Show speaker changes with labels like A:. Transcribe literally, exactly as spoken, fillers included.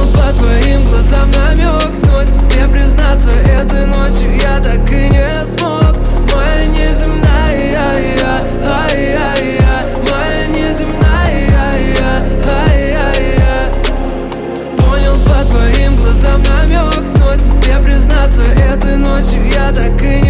A: Понял по твоим глазам намек, но тебе признаться этой ночью я так и не смог. Моя неземная, я, ай-яй-яй, моя неземная, я, ай-яй-яй. Понял по твоим глазам намек, но тебе признаться этой ночью я так и не